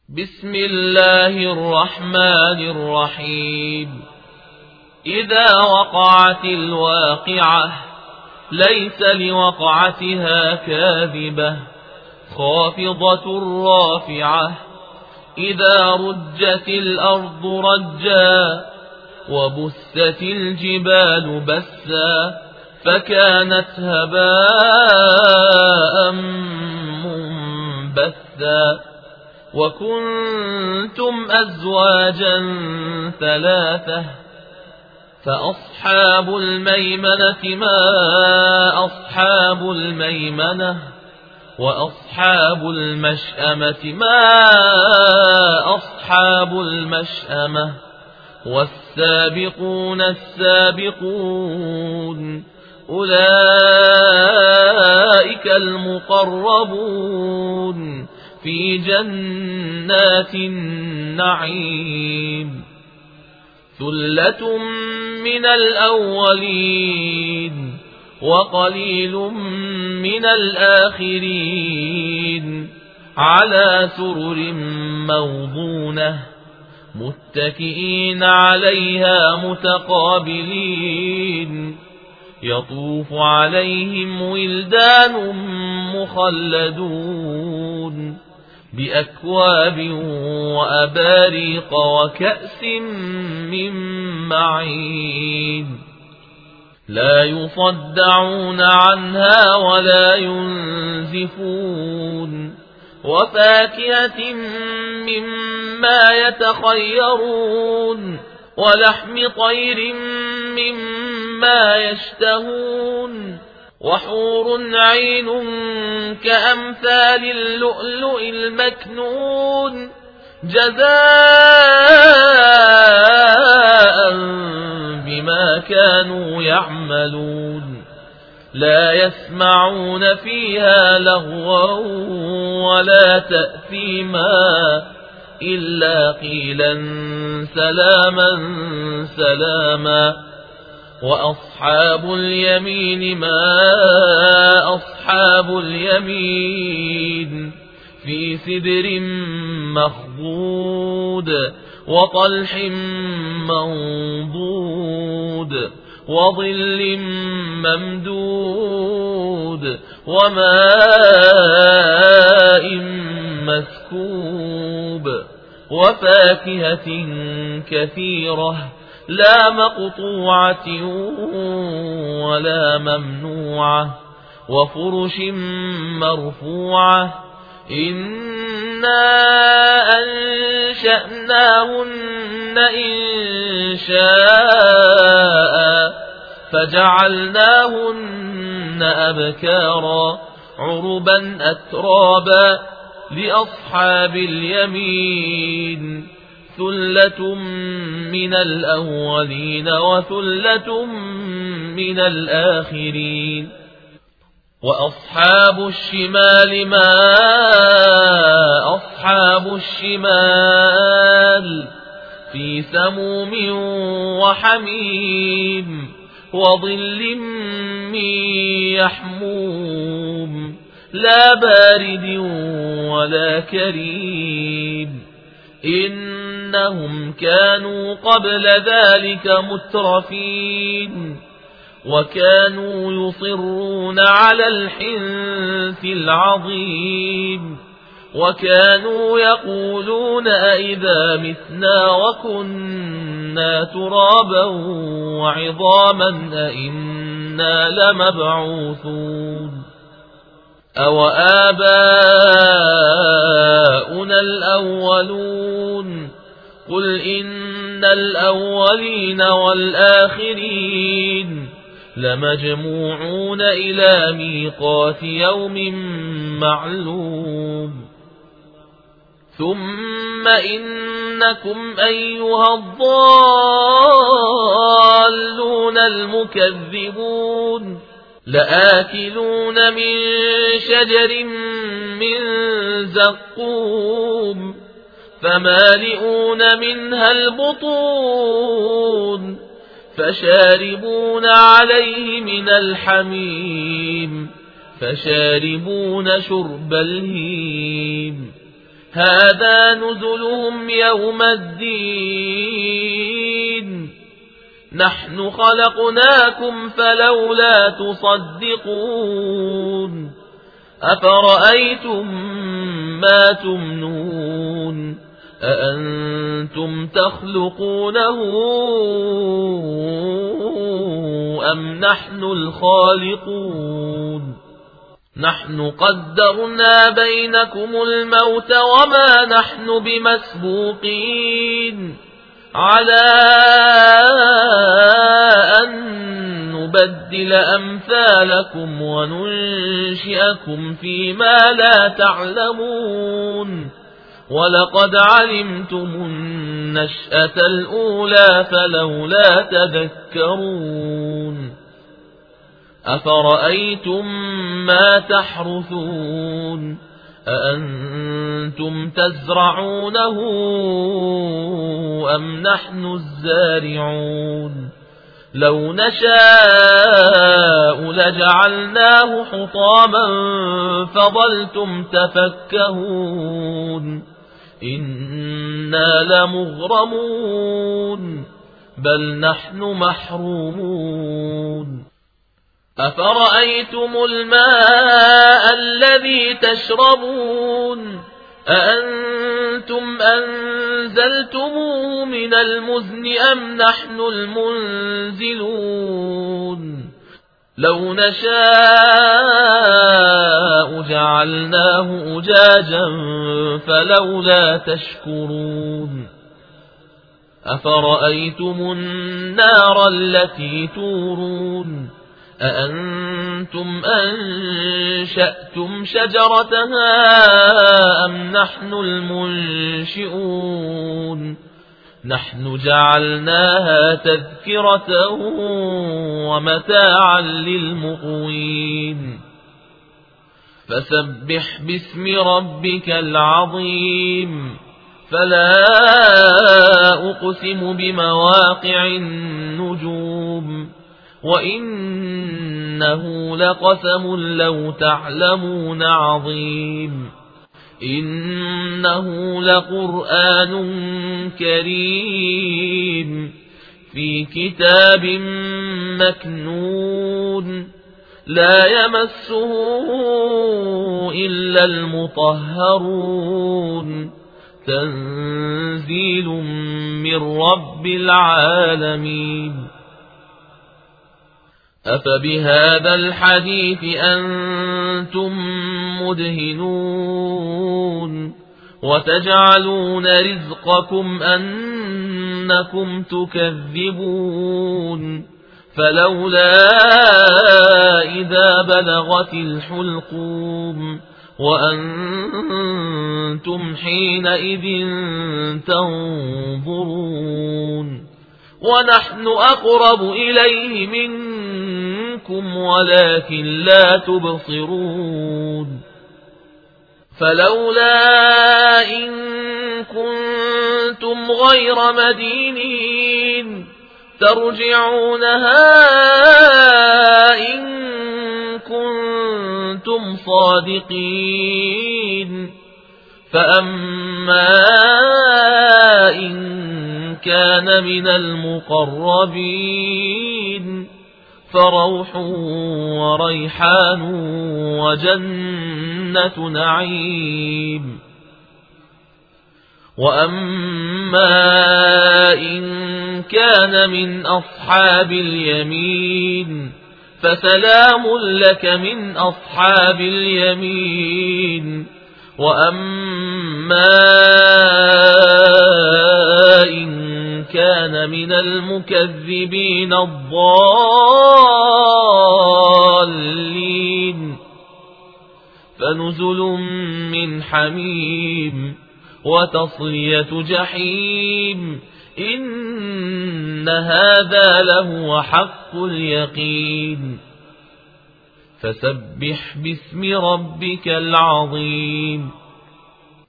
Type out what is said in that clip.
بسم الله الرحمن الرحيم. إذا وقعت الواقعة ليس لوقعتها كاذبة خافضة رافعة. إذا رجت الأرض رجا وبست الجبال بسا فكانت هباء منبثا. وكنتم أزواجا ثلاثة فأصحاب الميمنة ما أصحاب الميمنة وأصحاب المشأمة ما أصحاب المشأمة. والسابقون السابقون أولئك المقربون في جنات النعيم. ثلة من الأولين وقليل من الآخرين على سرر موضونة متكئين عليها متقابلين. يطوف عليهم ولدان مخلدون بأكواب وأباريق وكأس من معين لا يصدعون عنها ولا ينزفون. وفاكهة مما يتخيرون ولحم طير مما يشتهون. وحور عين كأمثال اللؤلؤ المكنون جزاء بما كانوا يعملون. لا يسمعون فيها لغوا ولا تأثيما إلا قيلا سلاما سلاما. وأصحاب اليمين ما أصحاب اليمين في سدر مخضود وطلح منضود وظل ممدود وماء مسكوب. وفاكهة كثيرة لا مقطوعة ولا ممنوعة وفرش مرفوعة. إنا أنشأناهن إنشاء فجعلناهن أبكارا عربا أترابا لأصحاب اليمين. ثلة من الأولين وثلة من الآخرين. وأصحاب الشمال ما أصحاب الشمال في سموم وحميم وظل من يحموم لا بارد ولا كريم. إنهم كانوا قبل ذلك مترفين وكانوا يصرون على الحنث العظيم. وكانوا يقولون أئذا متنا وكنا ترابا وعظاما أئنا لمبعوثون أو آباؤنا الأولون. قل إن الأولين والآخرين لمجموعون إلى ميقات يوم معلوم. ثم إنكم أيها الضالون المكذبون لآكلون من شجر من زقوم فمالئون منها البطون فشاربون عليه من الحميم فشاربون شرب الهيم. هذا نزلهم يوم الدين نحن خلقناكم فلولا تصدقون أفرأيتم ما تمنون أأنتم تخلقونه أم نحن الخالقون نحن قدرنا بينكم الموت وما نحن بمسبوقين على أن نبدل أمثالكم وننشئكم فيما لا تعلمون ولقد علمتم النشأة الأولى فلولا تذكرون أفرأيتم ما تحرثون أأنتم تزرعونه أم نحن الزارعون لو نشاء لجعلناه حطاما فظلتم تفكهون إنا لمغرمون بل نحن محرومون أفرأيتم الماء الذي تشربون أأنتم أنزلتموه من المزن أم نحن المنزلون لو نشاء جعلناه أجاجا فلولا تشكرون أفرأيتم النار التي تورون أأنتم أنشأتم شجرتها أم نحن المنشئون نحن جعلناها تذكرة ومتاعا للمقوين فسبح باسم ربك العظيم فلا أقسم بمواقع النجوم وإنه لقسم لو تعلمون عظيم إنه لقرآن كريم في كتاب مكنون لا يمسه إلا المطهرون تنزيل من رب العالمين أفبهذا الحديث أنتم مدهنون وتجعلون رزقكم أنكم تكذبون فلولا إذا بلغت الحلقوم وأنتم حينئذ تنظرون ونحن أقرب إليه منكم ولكن لا تبصرون فلولا إن كنتم غير مدينين ترجعونها إن كنتم صادقين فأما إن كان من المقربين فروح وريحان وجنة نعيم وأما إن كان من أصحاب اليمين فسلام لك من أصحاب اليمين وأما إن كان من المكذبين الضالين فنزل من حميم وتصلية جحيم إن هذا لهو حق اليقين فسبح باسم ربك العظيم